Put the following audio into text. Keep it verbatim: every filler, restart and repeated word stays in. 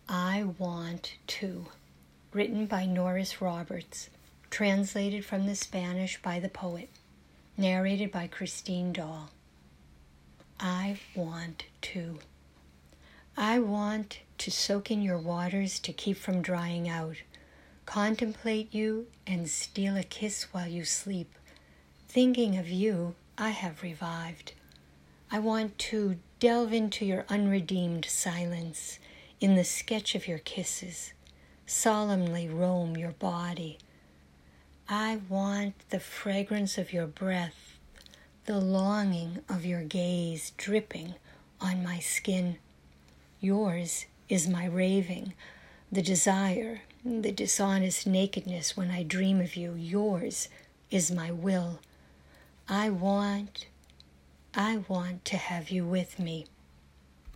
I Want To, written by Norris Roberts, translated from the Spanish by the poet, narrated by Christine Dahl. I want to. I want to soak in your waters to keep from drying out, contemplate you and steal a kiss while you sleep. Thinking of you, I have revived. I want to delve into your unredeemed silence, in the sketch of your kisses, solemnly roam your body. I want the fragrance of your breath, the longing of your gaze dripping on my skin. Yours is my raving, the desire, the dishonest nakedness when I dream of you. Yours is my will. I want, I want to have you with me.